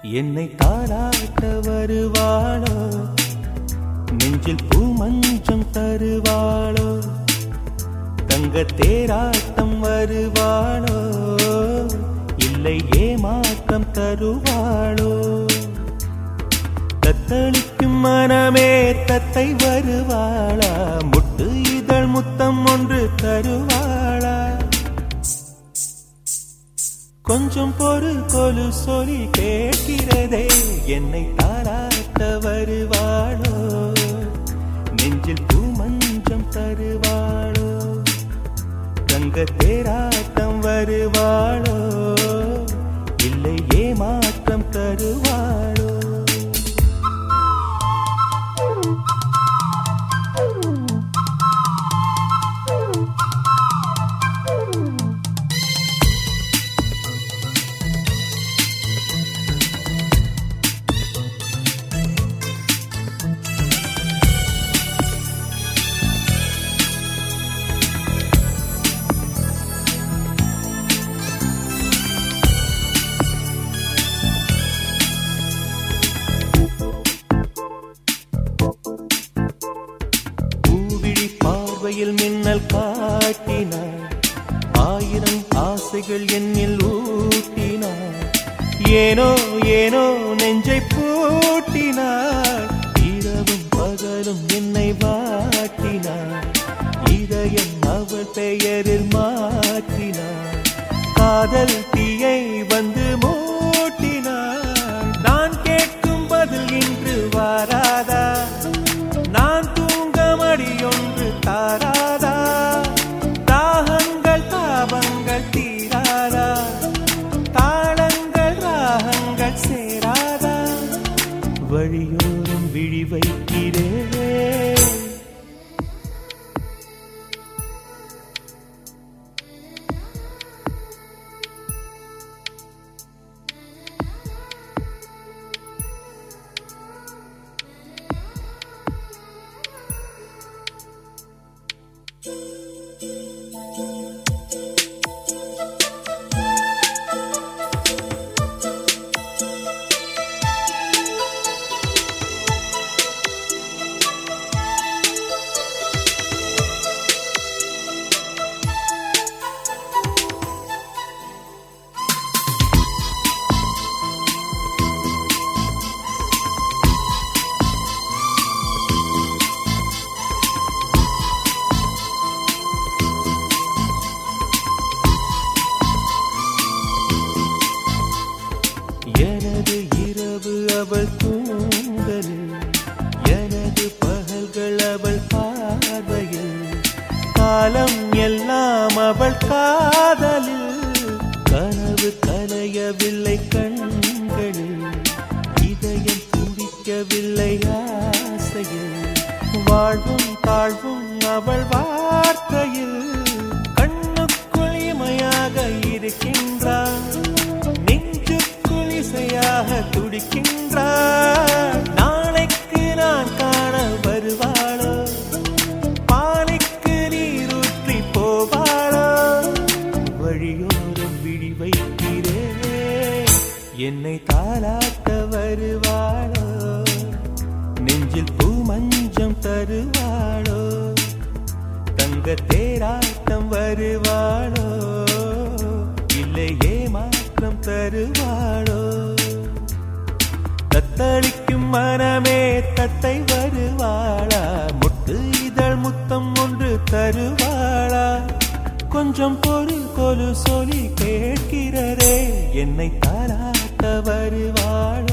என்னை தாளாட்ட வருவாளோ, நெஞ்சில் பூமஞ்சம் தருவாளோ, தங்க தேராட்டம் வருவாளோ, இல்லை ஏமாற்றம் தருவாளோ. தத்தளிக்கும் மனமே தத்தை வருவாளா, முட்டு இதழ் முத்தம் ஒன்று தருவாளா. கொஞ்சம் பொறு கொலு சொல்லி கேட்கிறதே, என்னை தாராட்ட வருவாளோ, நெஞ்சில் பூமஞ்சம் தருவாளோ, தங்க தேராட்டம் வருவாளோ, இல்லை ஏமாற்றம் தருவாளோ. மின்னல் காட்டினார், ஆயிரம் ஆசைகள் என்னில் ஊட்டினார், ஏனோ ஏனோ நெஞ்சை பூட்டினார், இரவும் பகலும் என்னை வாட்டினார், இதயம் அவள் பெயரில் மாற்றினார், காதல் தீயை வந்து மூட்டினார். நான் கேட்கும் பதில் இன்று வாராதா, நான் தூங்க மடியொன்று தாராதா, தாகங்கள் தாபங்கள் தீராதா, தாளங்கள் ராகங்கள் சேராதா, வழியோரம் விழி வைக்கிறேன். எனது இரவு அவள் தூங்கலில், எனது பகல்கள் அவள் பார்வையில், காலம் எல்லாம் அவள் காதலில், கனவு கலையவில்லை கண்களில், இதயம் துடிக்கவில்லை ஆசையில், வாழ்வும் தாழ்வும் அவள் வார்த்தையில், கண்ணுக்குள் இமையாக இருக்கின்றான், இசையாக துடிக்கின்றார். நாளைக்கு நான் காண வருவாளோ, பாலைக்கு நீரூற்றி போவாளோ, வழியோரம் விழி வைக்கிறேன். என்னை தாளாட்ட வருவாளோ, நெஞ்சில் பூமஞ்சம் தருவாளோ, தங்க தேராட்டம் வருவாளோ, இல்லை ஏமாற்றம் தருவாளோ. தத்தளிக்கும் மனமே தத்தை வருவாளா, முட்டு இதழ் முத்தம் ஒன்று தருவாளா. கொஞ்சம் பொறு கொலு சொல்லி கேட்கிறதே, என்னை தாளாட்ட வருவாளோ.